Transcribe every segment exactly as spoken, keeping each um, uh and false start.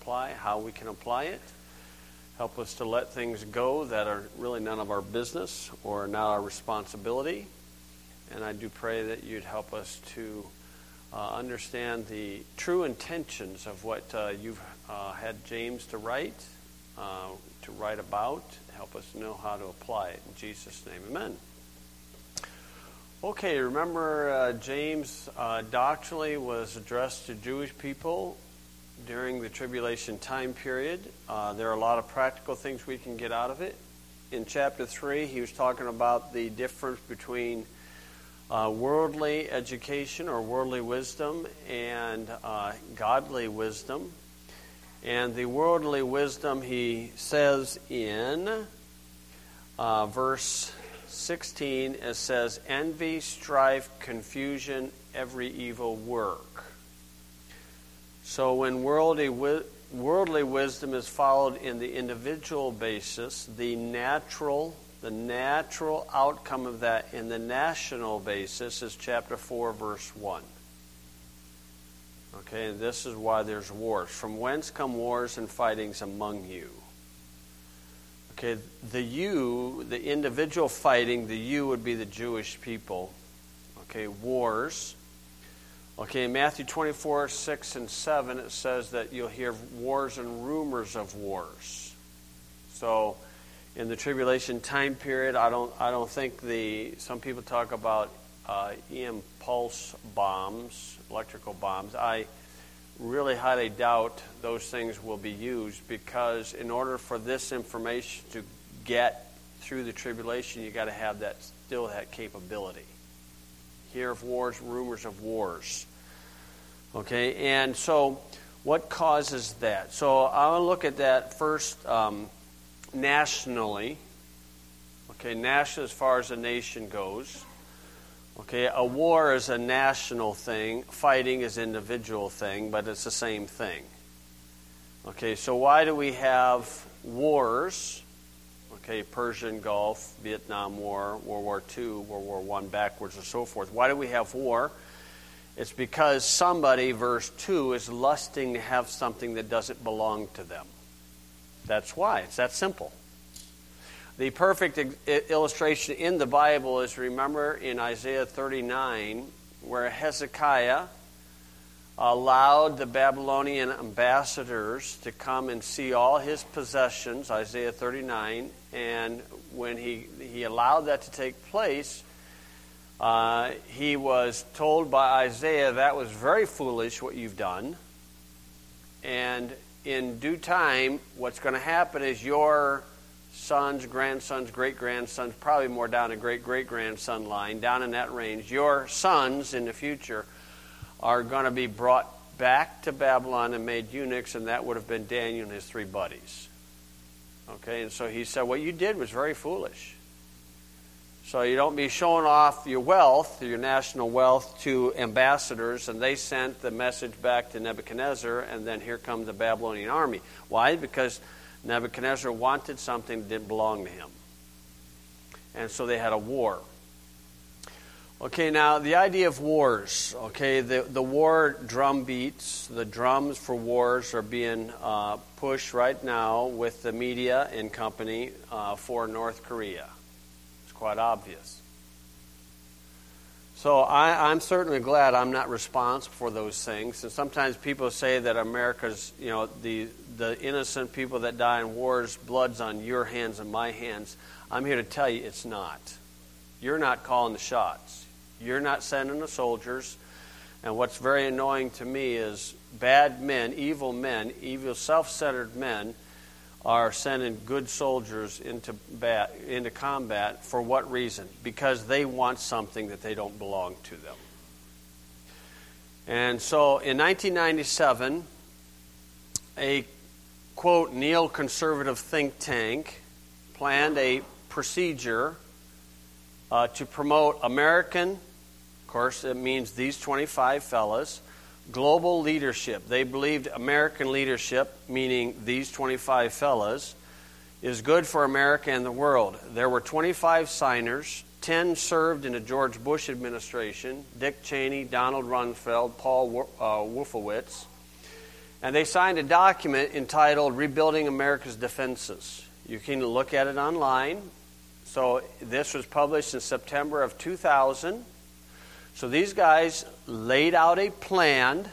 apply, how we can apply it. Help us to let things go that are really none of our business or not our responsibility. And I do pray that you'd help us to uh, understand the true intentions of what uh, you've uh, had James to write, uh, to write about. Help us know how to apply it. In Jesus' name, amen. Okay, remember uh, James uh, doctrinally was addressed to Jewish people during the tribulation time period. Uh, there are a lot of practical things we can get out of it. In chapter three, he was talking about the difference between uh, worldly education or worldly wisdom and uh, godly wisdom. And the worldly wisdom, he says in uh, verse sixteen, it says, envy, strife, confusion, every evil work. So when worldly, worldly wisdom is followed in the individual basis, the natural, the natural outcome of that in the national basis is chapter four, verse one. Okay, and this is why there's wars. From whence come wars and fightings among you? Okay, the you, the individual fighting, the you would be the Jewish people. Okay, wars. Okay, in Matthew twenty-four, six and seven, it says that you'll hear wars and rumors of wars. So, in the tribulation time period, I don't, I don't think the. Some people talk about uh, impulse bombs, electrical bombs. I really highly doubt those things will be used, because in order for this information to get through the tribulation, you got to have that still that capability. Hear of wars, rumors of wars. Okay, and so what causes that? So I'll look at that first um, nationally. Okay, national as far as a nation goes. Okay, a war is a national thing. Fighting is an individual thing, but it's the same thing. Okay, so why do we have wars? Okay, Persian Gulf, Vietnam War, World War Two, World War One, backwards and so forth. Why do we have war? It's because somebody, verse two, is lusting to have something that doesn't belong to them. That's why. It's that simple. The perfect illustration in the Bible is, remember in Isaiah thirty-nine, where Hezekiah allowed the Babylonian ambassadors to come and see all his possessions, Isaiah thirty-nine, and when he, he allowed that to take place, uh, he was told by Isaiah, that was very foolish what you've done, and in due time, what's going to happen is your sons, grandsons, great-grandsons, probably more down a great-great-grandson line, down in that range, your sons in the future are going to be brought back to Babylon and made eunuchs, and that would have been Daniel and his three buddies. Okay, and so he said, what you did was very foolish. So you don't be showing off your wealth, your national wealth, to ambassadors, and they sent the message back to Nebuchadnezzar, and then here comes the Babylonian army. Why? Because Nebuchadnezzar wanted something that didn't belong to him. And so they had a war. Okay, now the idea of wars. Okay, the, the war drum beats, the drums for wars are being uh, pushed right now with the media and company uh, for North Korea. It's quite obvious. So I, I'm certainly glad I'm not responsible for those things. And sometimes people say that America's, you know, the the innocent people that die in wars, blood's on your hands and my hands. I'm here to tell you it's not. You're not calling the shots. You're not sending the soldiers. And what's very annoying to me is bad men, evil men, evil self-centered men are sending good soldiers into bat, into combat. For what reason? Because they want something that they don't belong to them. And so in nineteen ninety-seven, a, quote, neoconservative think tank planned a procedure uh, to promote American, of course it means these twenty-five fellas, global leadership. They believed American leadership, meaning these twenty-five fellas, is good for America and the world. There were twenty-five signers. ten served in the George Bush administration, Dick Cheney, Donald Rumsfeld, Paul uh, Wolfowitz. And they signed a document entitled Rebuilding America's Defenses. You can look at it online. So this was published in September of two thousand. So these guys laid out a plan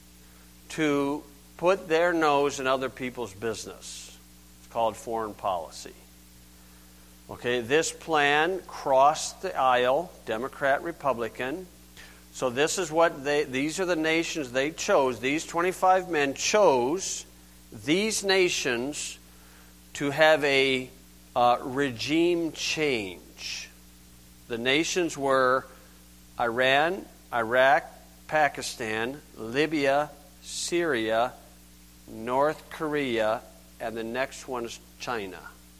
to put their nose in other people's business. It's called foreign policy. Okay, this plan crossed the aisle, Democrat, Republican. So this is what they, these are the nations they chose. These twenty-five men chose these nations to have a uh, regime change. The nations were Iran, Iraq, Pakistan, Libya, Syria, North Korea, and the next one is China.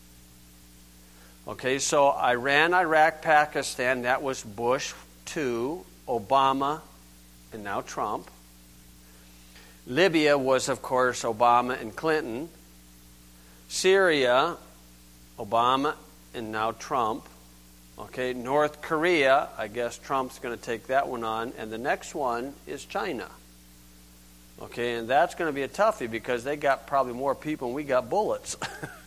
Okay, so Iran, Iraq, Pakistan, that was Bush two, Obama, and now Trump. Libya was, of course, Obama and Clinton. Syria, Obama, and now Trump. Okay, North Korea, I guess Trump's going to take that one on. And the next one is China. Okay, and that's going to be a toughie because they got probably more people and we got bullets.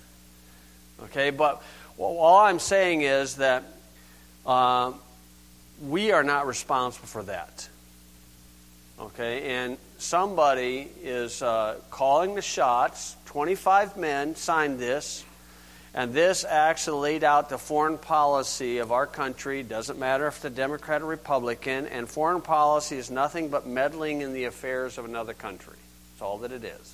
Okay, but well, all I'm saying is that uh, we are not responsible for that. Okay, and somebody is uh, calling the shots. twenty-five men signed this, and this actually laid out the foreign policy of our country. Doesn't matter if it's a Democrat or Republican, and foreign policy is nothing but meddling in the affairs of another country. That's all that it is.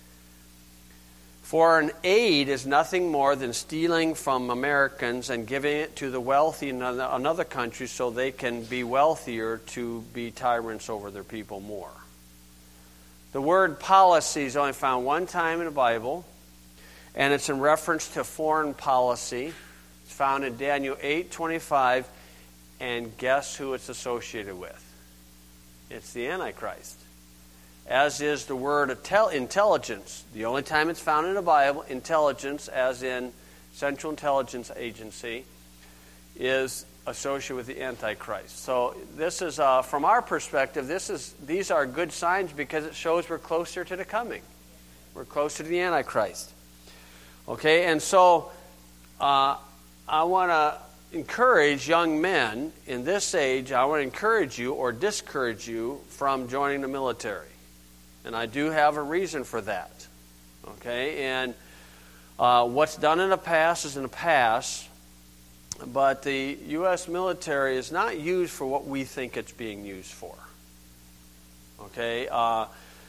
Foreign aid is nothing more than stealing from Americans and giving it to the wealthy in another country so they can be wealthier to be tyrants over their people more. The word policy is only found one time in the Bible, and it's in reference to foreign policy. It's found in Daniel eight twenty-five, and guess who it's associated with? It's the Antichrist. As is the word intelligence. The only time it's found in the Bible, intelligence, as in Central Intelligence Agency, is associated with the Antichrist. So this is, uh, from our perspective, this is these are good signs because it shows we're closer to the coming. We're closer to the Antichrist. Okay, and so uh, I want to encourage young men in this age, I want to encourage you or discourage you from joining the military. And I do have a reason for that. Okay, and uh, what's done in the past is in the past, but the U S military is not used for what we think it's being used for. Okay, uh,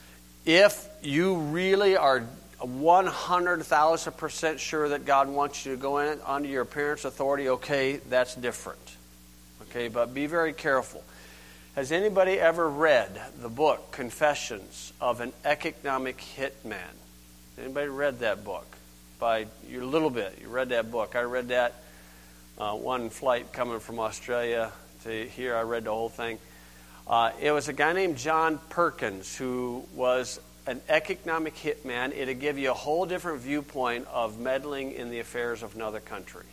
if you really are one hundred thousand percent sure that God wants you to go in under your parents' authority, okay, that's different. Okay, but be very careful. Has anybody ever read the book Confessions of an Economic Hitman? Anybody read that book? By you a little bit. You read that book. I read that uh, one flight coming from Australia to here. I read the whole thing. Uh, it was a guy named John Perkins who was an economic hitman. It'll give you a whole different viewpoint of meddling in the affairs of another country.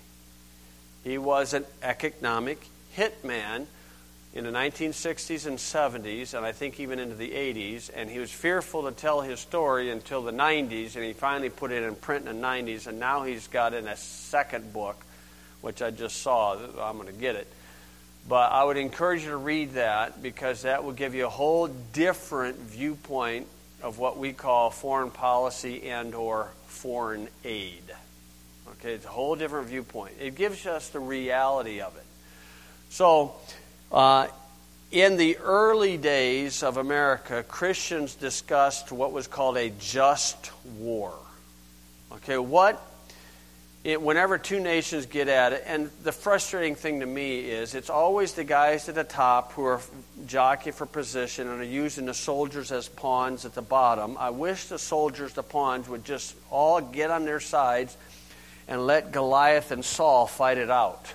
He was an economic hitman in the nineteen sixties and seventies, and I think even into the eighties, and he was fearful to tell his story until the nineties, and he finally put it in print in the nineties, and now he's got it in a second book, which I just saw. I'm going to get it. But I would encourage you to read that because that will give you a whole different viewpoint of what we call foreign policy and or foreign aid. Okay, it's a whole different viewpoint. It gives us the reality of it. So, uh, in the early days of America, Christians discussed what was called a just war. Okay, what, it, whenever two nations get at it, and the frustrating thing to me is it's always the guys at the top who are jockeying for position and are using the soldiers as pawns at the bottom. I wish the soldiers, the pawns, would just all get on their sides and let Goliath and Saul fight it out.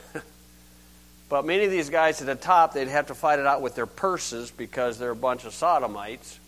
But many of these guys at the top, they'd have to fight it out with their purses because they're a bunch of sodomites.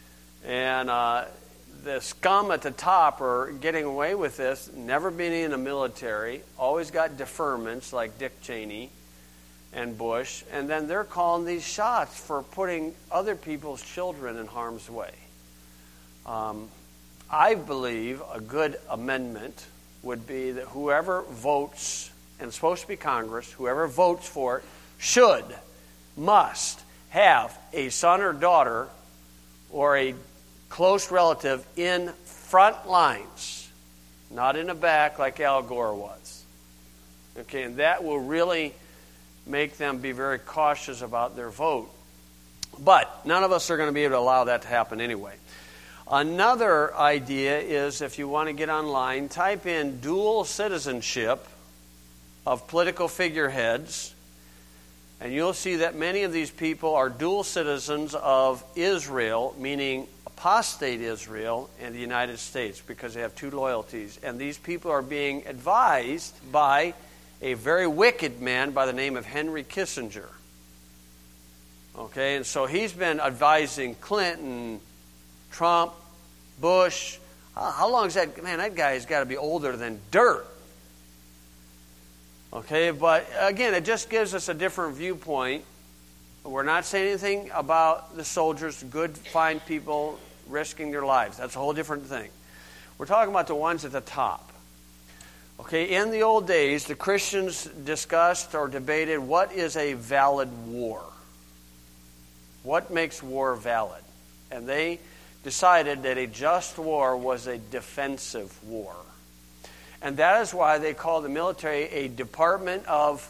And uh, the scum at the top are getting away with this, never been in the military, always got deferments like Dick Cheney and Bush, and then they're calling these shots for putting other people's children in harm's way. Um, I believe a good amendment would be that whoever votes, and it's supposed to be Congress, whoever votes for it should, must have a son or daughter or a close relative in front lines, not in the back like Al Gore was. Okay, and that will really make them be very cautious about their vote. But none of us are going to be able to allow that to happen anyway. Another idea is, if you want to get online, type in dual citizenship of political figureheads, and you'll see that many of these people are dual citizens of Israel, meaning apostate Israel, and the United States, because they have two loyalties. And these people are being advised by a very wicked man by the name of Henry Kissinger. Okay, and so he's been advising Clinton, Trump, Bush. How long is that? Man, that guy's got to be older than dirt. Okay, but again, it just gives us a different viewpoint. We're not saying anything about the soldiers, good, fine people risking their lives. That's a whole different thing. We're talking about the ones at the top. Okay, in the old days, the Christians discussed or debated what is a valid war. What makes war valid? And they decided that a just war was a defensive war. And that is why they call the military a Department of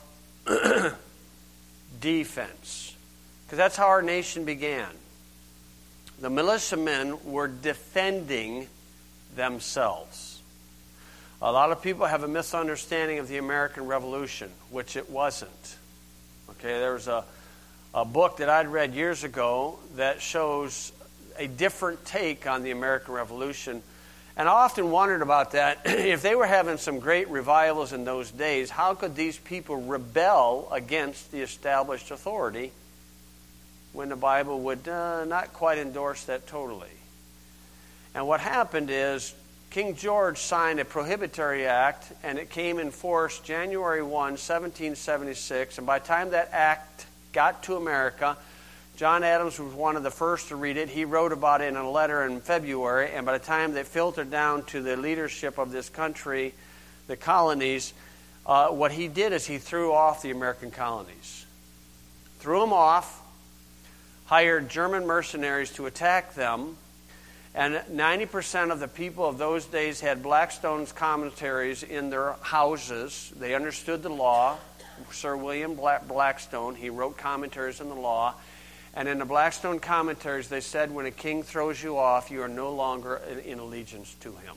Defense. Because that's how our nation began. The militiamen were defending themselves. A lot of people have a misunderstanding of the American Revolution, which it wasn't. Okay, there was a, a book that I'd read years ago that shows a different take on the American Revolution. And I often wondered about that. If they were having some great revivals in those days, how could these people rebel against the established authority when the Bible would uh, not quite endorse that totally? And what happened is King George signed a prohibitory act, and it came in force January first, seventeen seventy-six. And by the time that act got to America, John Adams was one of the first to read it. He wrote about it in a letter in February, and by the time they filtered down to the leadership of this country, the colonies, uh, what he did is he threw off the American colonies. Threw them off, hired German mercenaries to attack them, and ninety percent of the people of those days had Blackstone's commentaries in their houses. They understood the law. Sir William Blackstone, he wrote commentaries on the law. And in the Blackstone commentaries, they said, when a king throws you off, you are no longer in, in allegiance to him.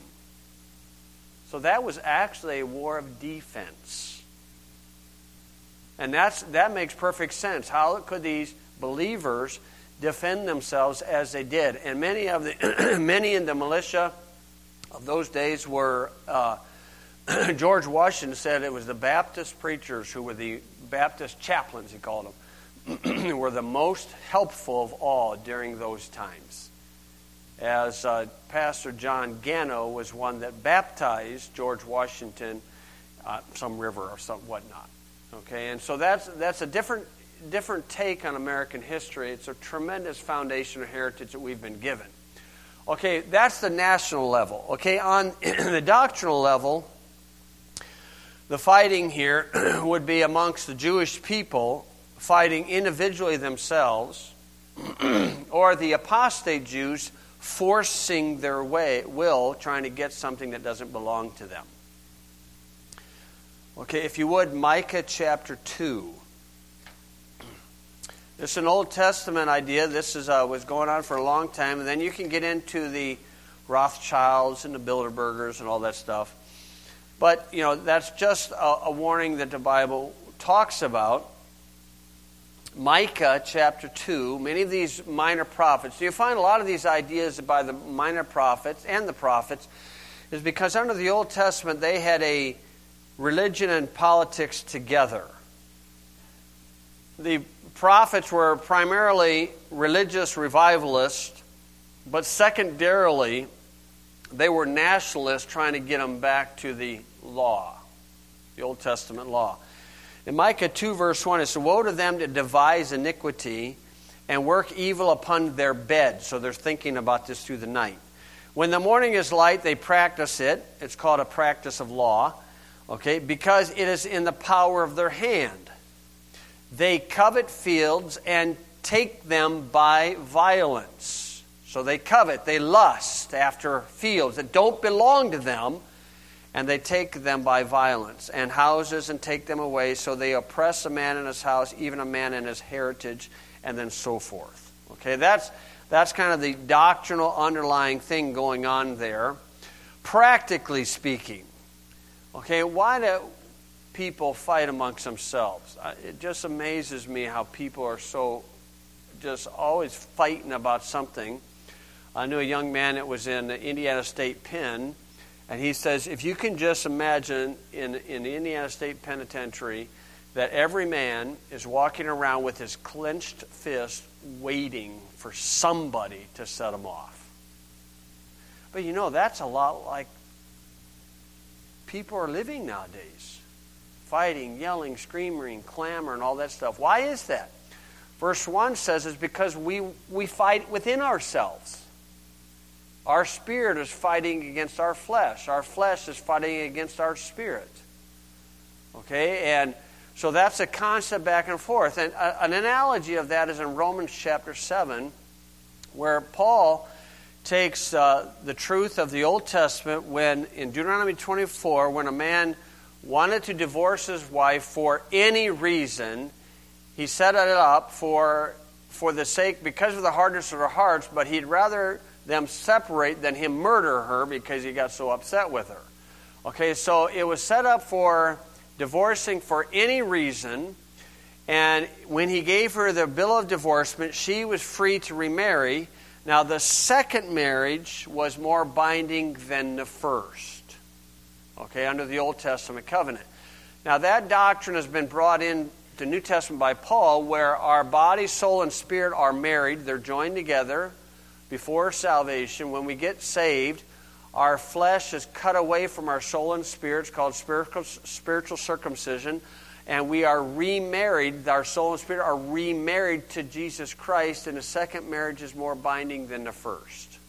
So that was actually a war of defense. And that's that makes perfect sense. How could these believers defend themselves as they did? And many of the many in the militia of those days were, uh, George Washington said it was the Baptist preachers who were the Baptist chaplains, he called them, were the most helpful of all during those times. As uh, Pastor John Gano was one that baptized George Washington, uh, some river or some whatnot. Okay, and so that's that's a different different take on American history. It's a tremendous foundational heritage that we've been given. Okay, that's the national level. Okay, on the doctrinal level, the fighting here would be amongst the Jewish people, fighting individually themselves, or the apostate Jews forcing their way, will, trying to get something that doesn't belong to them. Okay, if you would, Micah chapter two. This is an Old Testament idea. This is uh, was going on for a long time, and then you can get into the Rothschilds and the Bilderbergers and all that stuff. But, you know, that's just a, a warning that the Bible talks about. Micah chapter two, many of these minor prophets, you find a lot of these ideas by the minor prophets and the prophets, is because under the Old Testament they had a religion and politics together. The prophets were primarily religious revivalists, but secondarily they were nationalists trying to get them back to the law, the Old Testament law. In Micah two, verse one, it says, "Woe to them that devise iniquity and work evil upon their bed." So they're thinking about this through the night. When the morning is light, they practice it. It's called a practice of law, okay, because it is in the power of their hand. They covet fields and take them by violence. So they covet, they lust after fields that don't belong to them, and they take them by violence, and houses and take them away. So they oppress a man in his house, even a man in his heritage, and then so forth. Okay, that's that's kind of the doctrinal underlying thing going on there. Practically speaking, okay, why do people fight amongst themselves? It just amazes me how people are so just always fighting about something. I knew a young man that was in the Indiana State Pen, and he says, if you can just imagine in, in the Indiana State Penitentiary that every man is walking around with his clenched fist waiting for somebody to set him off. But you know, that's a lot like people are living nowadays. Fighting, yelling, screaming, clamor, and all that stuff. Why is that? Verse one says it's because we, we fight within ourselves. Our spirit is fighting against our flesh. Our flesh is fighting against our spirit. Okay, and so that's a constant back and forth. And a, an analogy of that is in Romans chapter seven, where Paul takes uh, the truth of the Old Testament when, in Deuteronomy twenty-four, when a man wanted to divorce his wife for any reason, he set it up for, for the sake, because of the hardness of their hearts, but he'd rather them separate than him murder her because he got so upset with her. Okay, so it was set up for divorcing for any reason, and when he gave her the bill of divorcement, she was free to remarry. Now, the second marriage was more binding than the first, okay, under the Old Testament covenant. Now, that doctrine has been brought in the New Testament by Paul, where our body, soul, and spirit are married. They're joined together before salvation. When we get saved, our flesh is cut away from our soul and spirit. It's called spiritual, spiritual circumcision. And we are remarried. Our soul and spirit are remarried to Jesus Christ. And the second marriage is more binding than the first.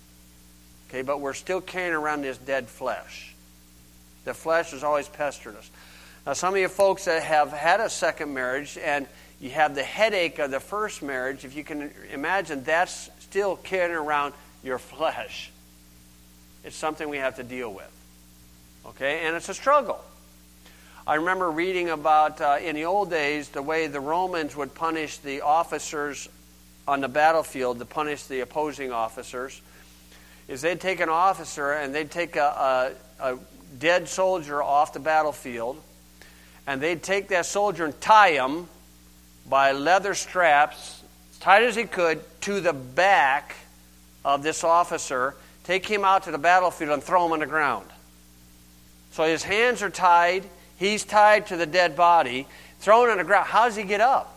Okay, but we're still carrying around this dead flesh. The flesh has always pestered us. Now, some of you folks that have had a second marriage and you have the headache of the first marriage, if you can imagine, that's still carrying around your flesh. It's something we have to deal with. Okay? And it's a struggle. I remember reading about, uh, in the old days, the way the Romans would punish the officers on the battlefield, to punish the opposing officers, is they'd take an officer and they'd take a, a, a dead soldier off the battlefield, and they'd take that soldier and tie him by leather straps, as tight as he could, to the back of this officer, take him out to the battlefield and throw him on the ground. So his hands are tied, he's tied to the dead body, thrown on the ground. How does he get up?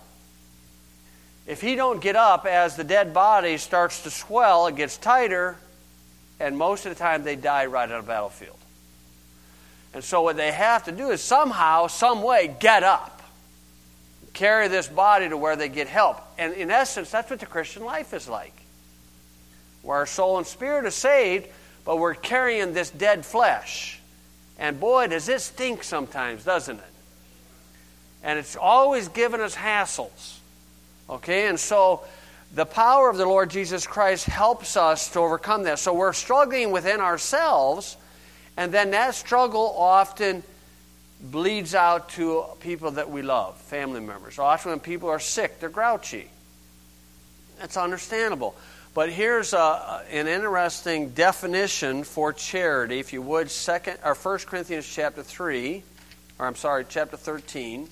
If he don't get up as the dead body starts to swell, it gets tighter, and most of the time they die right on the battlefield. And so what they have to do is somehow, some way, get up. Carry this body to where they get help. And in essence, that's what the Christian life is like. Where our soul and spirit is saved, but we're carrying this dead flesh. And boy, does it stink sometimes, doesn't it? And it's always giving us hassles. Okay, and so the power of the Lord Jesus Christ helps us to overcome that. So we're struggling within ourselves, and then that struggle often bleeds out to people that we love, family members. Often when people are sick, they're grouchy. That's understandable. But here's a, an interesting definition for charity. If you would, second or First Corinthians chapter three, or I'm sorry, chapter thirteen.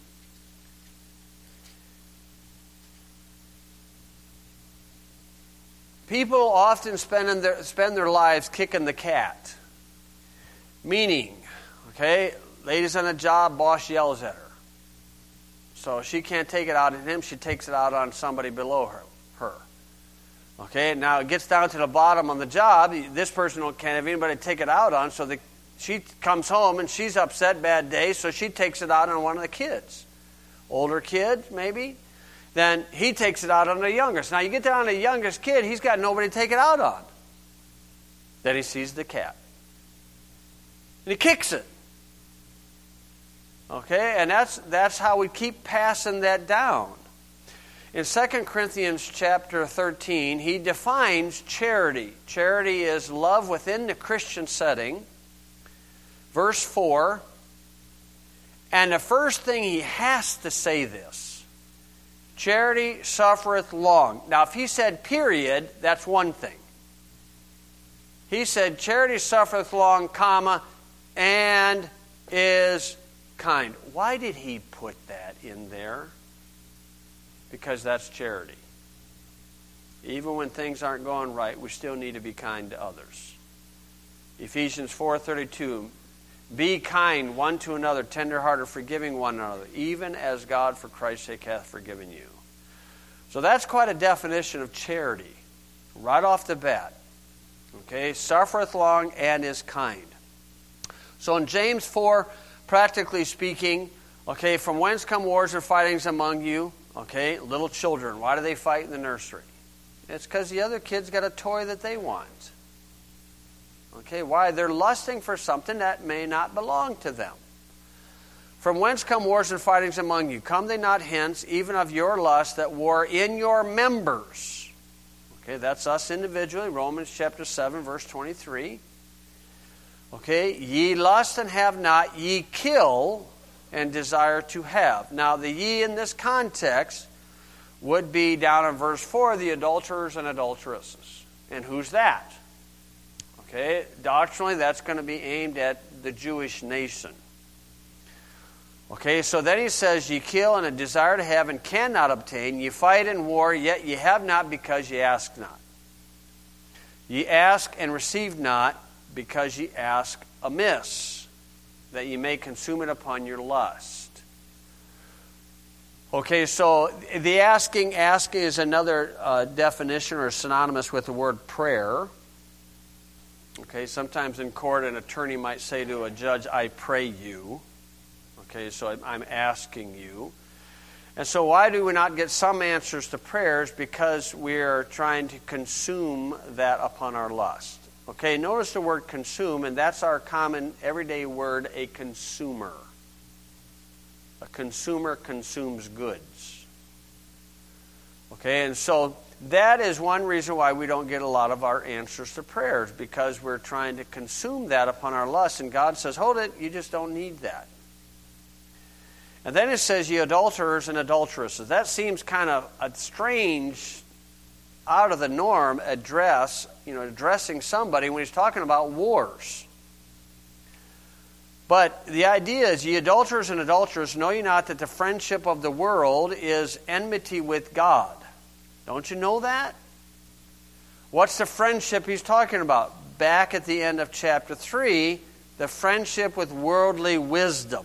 People often spend their spend their lives kicking the cat. Meaning, okay, ladies on a job, boss yells at her. So she can't take it out on him, she takes it out on somebody below her. her. Okay, now it gets down to the bottom on the job. This person can't have anybody take it out on, so the, she comes home and she's upset, bad day, so she takes it out on one of the kids. Older kid, maybe. Then he takes it out on the youngest. Now you get down to the youngest kid, he's got nobody to take it out on. Then he sees the cat. And he kicks it. Okay, and that's that's how we keep passing that down. In Second Corinthians chapter thirteen, he defines charity. Charity is love within the Christian setting. Verse four, and the first thing he has to say this, charity suffereth long. Now, if he said period, that's one thing. He said charity suffereth long, comma, and is kind. Why did he put that in there? Because that's charity. Even when things aren't going right, we still need to be kind to others. Ephesians four thirty-two, be kind one to another, tenderhearted, forgiving one another, even as God for Christ's sake hath forgiven you. So that's quite a definition of charity, right off the bat. Okay, suffereth long and is kind. So in James four, practically speaking, okay, from whence come wars and fightings among you? Okay, little children, why do they fight in the nursery? It's because the other kid's got a toy that they want. Okay, why? They're lusting for something that may not belong to them. From whence come wars and fightings among you? Come they not hence, even of your lust that war in your members? Okay, that's us individually, Romans chapter seven, verse twenty-three. Okay, ye lust and have not, ye kill and desire to have. Now, the ye in this context would be down in verse four, the adulterers and adulteresses. And who's that? Okay, doctrinally, that's going to be aimed at the Jewish nation. Okay, so then he says, ye kill and a desire to have and cannot obtain. Ye fight in war, yet ye have not because ye ask not. Ye ask and receive not because ye ask amiss, that ye may consume it upon your lust. Okay, so the asking, ask is another uh, definition or synonymous with the word prayer. Okay, sometimes in court an attorney might say to a judge, I pray you. Okay, so I'm asking you. And so why do we not get some answers to prayers? Because we're trying to consume that upon our lust. Okay, notice the word consume, and that's our common everyday word, a consumer. A consumer consumes goods. Okay, and so that is one reason why we don't get a lot of our answers to prayers, because we're trying to consume that upon our lust, and God says, hold it, you just don't need that. And then it says, ye adulterers and adulteresses. That seems kind of a strange, out of the norm address, you know, addressing somebody when he's talking about wars. But the idea is, ye adulterers and adulterers, know ye not that the friendship of the world is enmity with God? Don't you know that? What's the friendship he's talking about? Back at the end of chapter three, the friendship with worldly wisdom.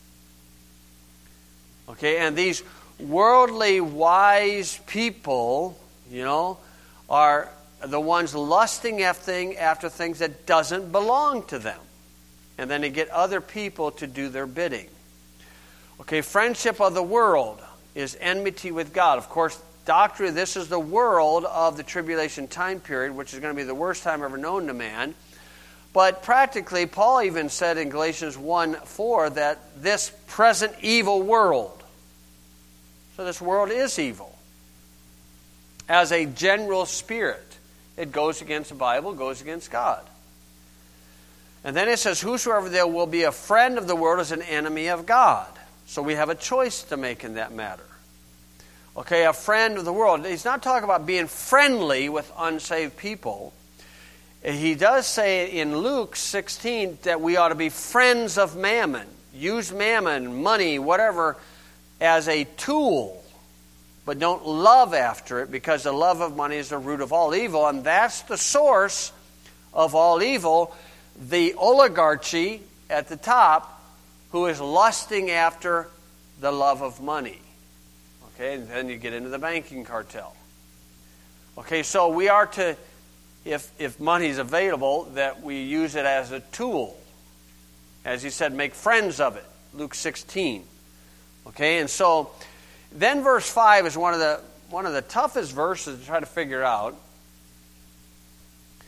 Okay, and these worldly wise people, you know, are the ones lusting after things that doesn't belong to them. And then they get other people to do their bidding. Okay, friendship of the world is enmity with God. Of course, doctrine, this is the world of the tribulation time period, which is going to be the worst time ever known to man. But practically, Paul even said in Galatians one four that this present evil world, so this world is evil. As a general spirit, it goes against the Bible, goes against God. And then it says, whosoever there will be a friend of the world is an enemy of God. So we have a choice to make in that matter. Okay, a friend of the world. He's not talking about being friendly with unsaved people. He does say in Luke sixteen that we ought to be friends of mammon. Use mammon, money, whatever, as a tool. But don't love after it, because the love of money is the root of all evil. And that's the source of all evil. The oligarchy at the top who is lusting after the love of money. Okay, and then you get into the banking cartel. Okay, so we are to, if if money is available, that we use it as a tool. As he said, make friends of it. Luke sixteen. Okay, and so then verse five is one of the one of the toughest verses to try to figure out.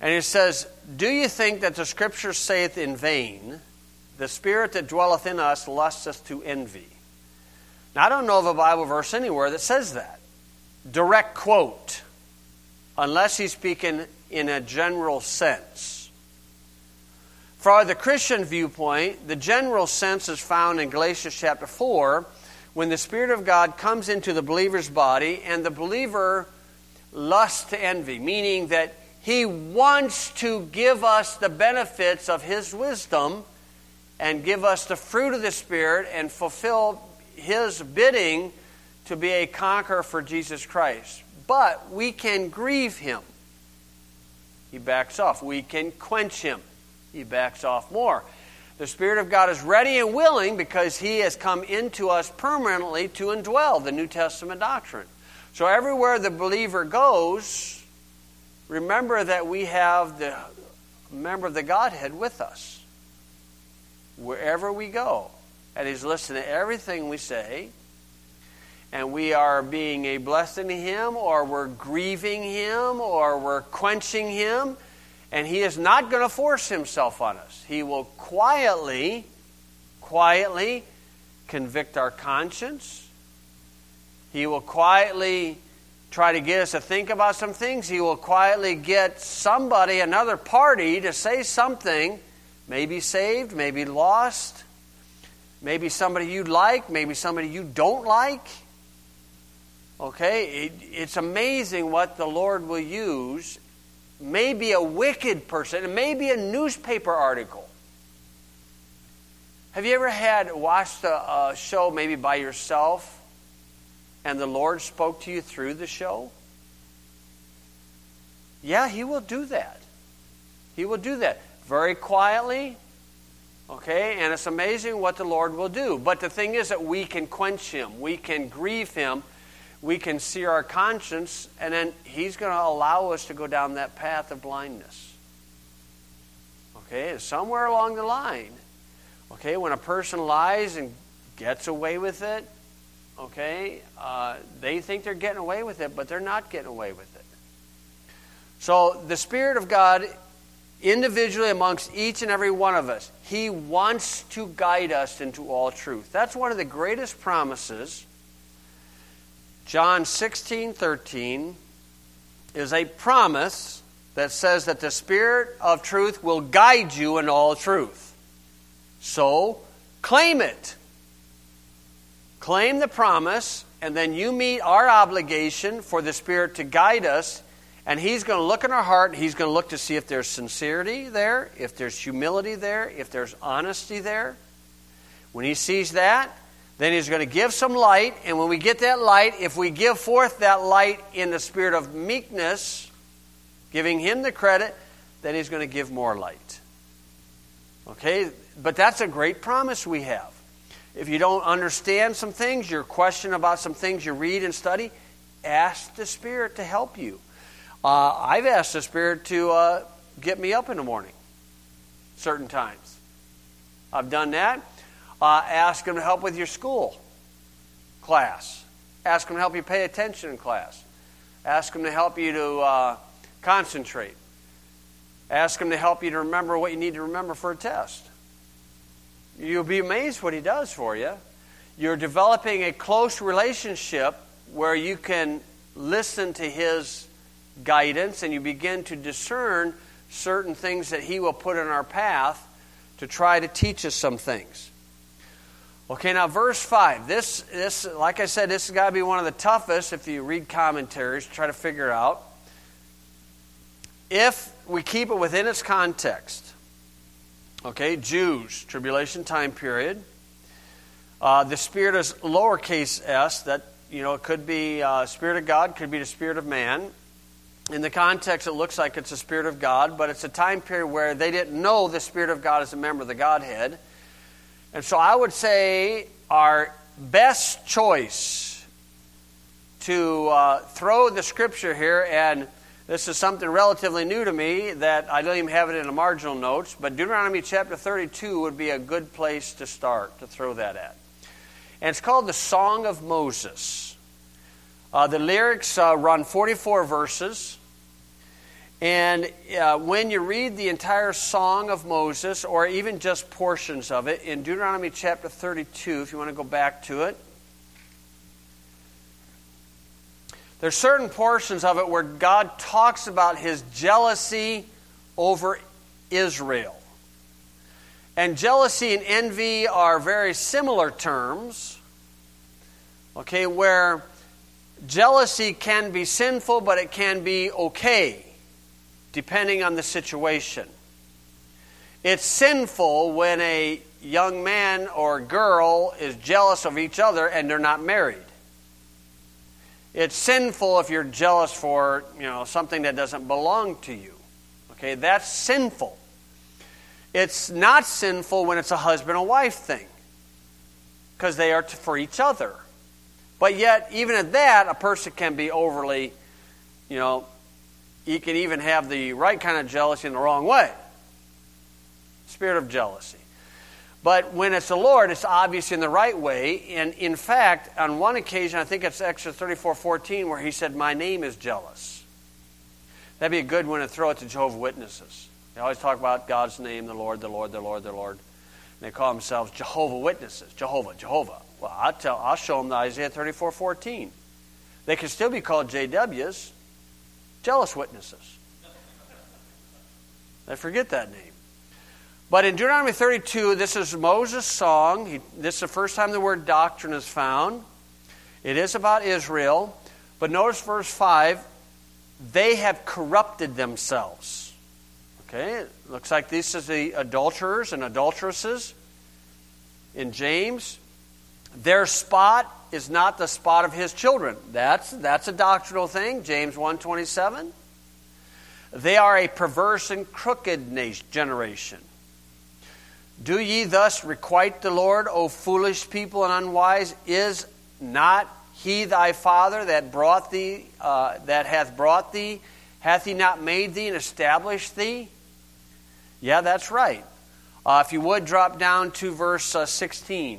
And it says, do you think that the Scripture saith in vain, the Spirit that dwelleth in us lusteth to envy? Now, I don't know of a Bible verse anywhere that says that. Direct quote. Unless he's speaking in a general sense. For the Christian viewpoint, the general sense is found in Galatians chapter four, when the Spirit of God comes into the believer's body and the believer lusts to envy, meaning that he wants to give us the benefits of His wisdom and give us the fruit of the Spirit and fulfill His bidding to be a conqueror for Jesus Christ. But we can grieve Him. He backs off. We can quench Him. He backs off more. The Spirit of God is ready and willing because He has come into us permanently to indwell the New Testament doctrine. So everywhere the believer goes, remember that we have the member of the Godhead with us. Wherever we go. And He's listening to everything we say. And we are being a blessing to Him, or we're grieving Him, or we're quenching Him. And He is not going to force Himself on us. He will quietly, quietly convict our conscience. He will quietly try to get us to think about some things. He will quietly get somebody, another party, to say something, maybe saved, maybe lost, maybe somebody you like, maybe somebody you don't like. Okay, it, it's amazing what the Lord will use. Maybe a wicked person, it may be a newspaper article. Have you ever had watched a, a show maybe by yourself and the Lord spoke to you through the show? Yeah, He will do that. He will do that very quietly. Okay, and it's amazing what the Lord will do. But the thing is that we can quench Him. We can grieve Him. We can sear our conscience, and then He's going to allow us to go down that path of blindness. Okay, somewhere along the line. Okay, when a person lies and gets away with it, okay, uh, they think they're getting away with it, but they're not getting away with it. So the Spirit of God, individually amongst each and every one of us, He wants to guide us into all truth. That's one of the greatest promises. John sixteen thirteen is a promise that says that the Spirit of truth will guide you in all truth. So, claim it. Claim the promise, and then you meet our obligation for the Spirit to guide us, and He's going to look in our heart, He's going to look to see if there's sincerity there, if there's humility there, if there's honesty there. When He sees that, then He's going to give some light, and when we get that light, if we give forth that light in the spirit of meekness, giving Him the credit, then He's going to give more light. Okay? But that's a great promise we have. If you don't understand some things, you're questioning about some things you read and study, ask the Spirit to help you. Uh, I've asked the Spirit to uh, get me up in the morning, certain times. I've done that. Uh, ask Him to help with your school class. Ask Him to help you pay attention in class. Ask Him to help you to uh, concentrate. Ask Him to help you to remember what you need to remember for a test. You'll be amazed what He does for you. You're developing a close relationship where you can listen to His guidance and you begin to discern certain things that He will put in our path to try to teach us some things. Okay, now verse five. This, this, like I said, this has got to be one of the toughest if you read commentaries, try to figure it out. If we keep it within its context, okay, Jews, tribulation time period. Uh, the Spirit is lowercase s. That, you know, it could be uh, Spirit of God, could be the Spirit of man. In the context, it looks like it's the Spirit of God, but it's a time period where they didn't know the Spirit of God as a member of the Godhead. And so I would say our best choice to uh, throw the Scripture here, and this is something relatively new to me that I don't even have it in the marginal notes, but Deuteronomy chapter thirty-two would be a good place to start, to throw that at. And it's called the Song of Moses. Uh, the lyrics uh, run forty-four verses, And uh, when you read the entire Song of Moses, or even just portions of it, in Deuteronomy chapter thirty-two, if you want to go back to it, there's certain portions of it where God talks about His jealousy over Israel. And jealousy and envy are very similar terms, okay, where jealousy can be sinful, but it can be okay, depending on the situation. It's sinful when a young man or girl is jealous of each other and they're not married. It's sinful if you're jealous for, you know, something that doesn't belong to you. Okay, that's sinful. It's not sinful when it's a husband and wife thing, because they are for each other. But yet, even at that, a person can be overly, you know, he can even have the right kind of jealousy in the wrong way. Spirit of jealousy. But when it's the Lord, it's obvious in the right way. And in fact, on one occasion, I think it's Exodus thirty-four fourteen, where He said, "My name is jealous." That'd be a good one to throw it to Jehovah's Witnesses. They always talk about God's name, the Lord, the Lord, the Lord, the Lord. And they call themselves Jehovah Witnesses. Jehovah, Jehovah. Well, I'll, tell, I'll show them the Isaiah thirty-four fourteen. They can still be called J Ws. Jealous witnesses. I forget that name. But in Deuteronomy thirty-two, this is Moses' song. He, this is the first time the word doctrine is found. It is about Israel. But notice verse five. They have corrupted themselves. Okay, it looks like this is the adulterers and adulteresses in James. Their spot is not the spot of His children. That's, that's a doctrinal thing, James one twenty-seven. They are a perverse and crooked nation, generation. Do ye thus requite the Lord, O foolish people and unwise? Is not He thy Father that brought thee, uh, that hath brought thee? Hath He not made thee and established thee? Yeah, that's right. Uh, if you would, drop down to verse uh, sixteen.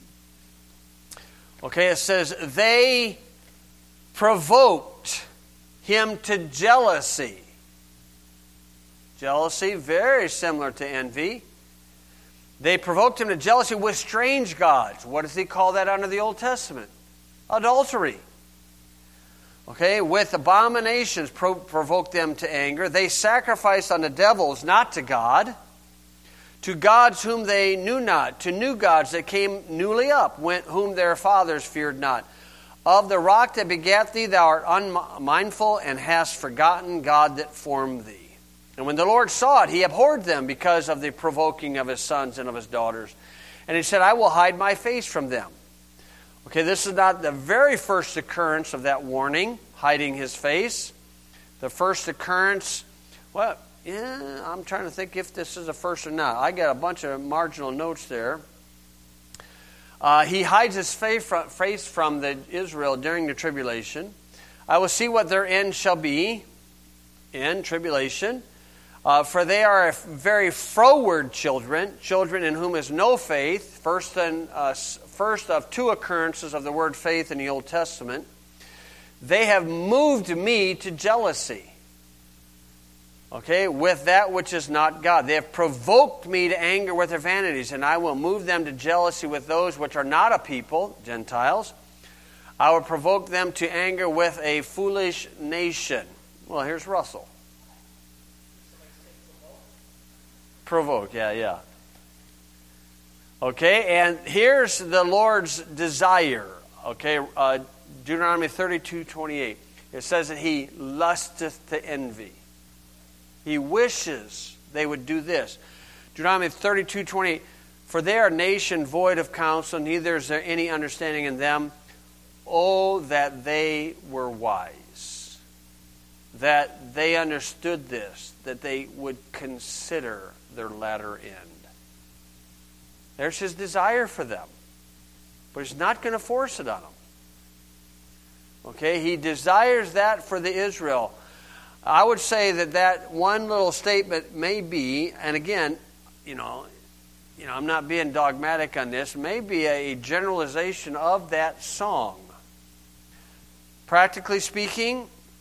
Okay, it says, they provoked Him to jealousy. Jealousy, very similar to envy. They provoked Him to jealousy with strange gods. What does He call that under the Old Testament? Adultery. Okay, with abominations pro- provoked them to anger. They sacrificed unto devils, not to God. To gods whom they knew not, to new gods that came newly up, whom their fathers feared not. Of the rock that begat thee, thou art unmindful, and hast forgotten God that formed thee. And when the Lord saw it, He abhorred them because of the provoking of His sons and of His daughters. And He said, I will hide my face from them. Okay, this is not the very first occurrence of that warning, hiding His face. The first occurrence, well, yeah, I'm trying to think if this is the first or not. I got a bunch of marginal notes there. Uh, he hides His face from, face from the Israel during the tribulation. I will see what their end shall be in tribulation. Uh, for they are a very froward children, children in whom is no faith. First, and, uh, first of two occurrences of the word faith in the Old Testament. They have moved me to jealousy. Okay, with that which is not God. They have provoked me to anger with their vanities, and I will move them to jealousy with those which are not a people, Gentiles. I will provoke them to anger with a foolish nation. Well, here's Russell. Provoke, yeah, yeah. Okay, and here's the Lord's desire. Okay, uh, Deuteronomy thirty-two twenty-eight. It says that He lusteth to envy. He wishes they would do this. Deuteronomy thirty-two twenty-eight. For they are a nation void of counsel, neither is there any understanding in them. Oh, that they were wise. That they understood this. That they would consider their latter end. There's His desire for them. But He's not going to force it on them. Okay, He desires that for the Israel. I would say that that one little statement may be, and again, you know, you know, I'm not being dogmatic on this, may be a generalization of that song. Practically speaking,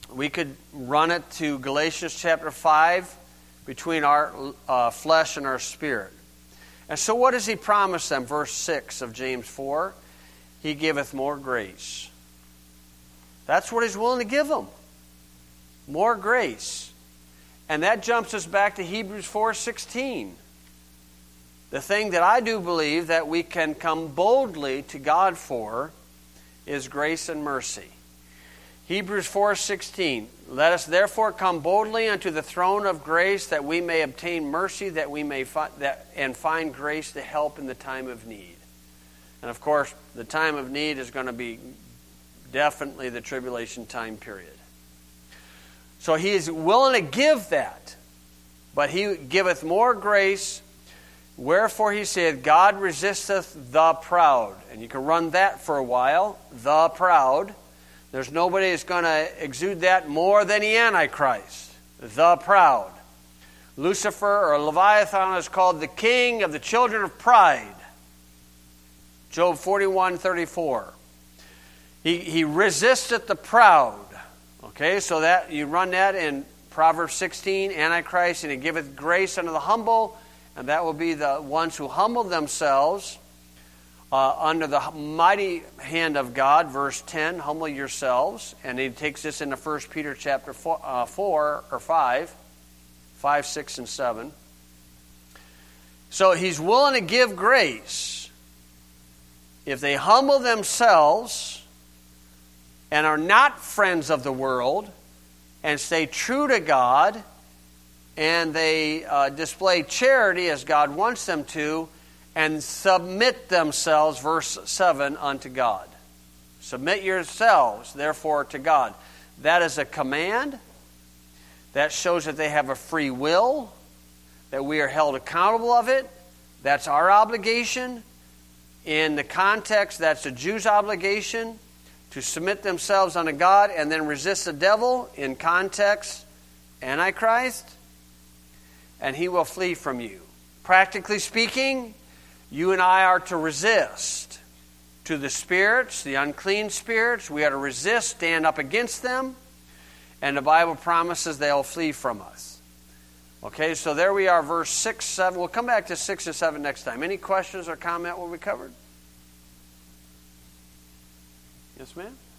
we could run it to Galatians chapter five, between our uh, flesh and our spirit. And so what does he promise them? Verse six of James four, he giveth more grace. That's what he's willing to give them. More grace. And that jumps us back to Hebrews four sixteen. The thing that I do believe that we can come boldly to God for is grace and mercy. Hebrews four sixteen. Let us therefore come boldly unto the throne of grace, that we may obtain mercy, that we may find that and find grace to help in the time of need. And of course, the time of need is going to be definitely the tribulation time period. So he is willing to give that, but he giveth more grace. Wherefore he said, God resisteth the proud. And you can run that for a while. The proud. There's nobody that's going to exude that more than the Antichrist. The proud. Lucifer or Leviathan is called the king of the children of pride. Job forty-one thirty-four. He, he resisteth the proud. Okay, so that you run that in Proverbs sixteen, Antichrist, and he giveth grace unto the humble. And that will be the ones who humble themselves uh, under the mighty hand of God. Verse ten, humble yourselves. And he takes this into First Peter chapter four, uh, four or five. five, six, and seven. So he's willing to give grace if they humble themselves and are not friends of the world and stay true to God, and they uh, display charity as God wants them to, and submit themselves, verse seven, unto God. Submit yourselves, therefore, to God. That is a command. That shows that they have a free will, that we are held accountable of it. That's our obligation. In the context, that's the Jews' obligation to submit themselves unto God and then resist the devil. In context, Antichrist. And he will flee from you. Practically speaking, you and I are to resist to the spirits, the unclean spirits. We are to resist, stand up against them. And the Bible promises they'll flee from us. Okay, so there we are, verse six, seven. We'll come back to six and seven next time. Any questions or comment what we covered? Yes, ma'am?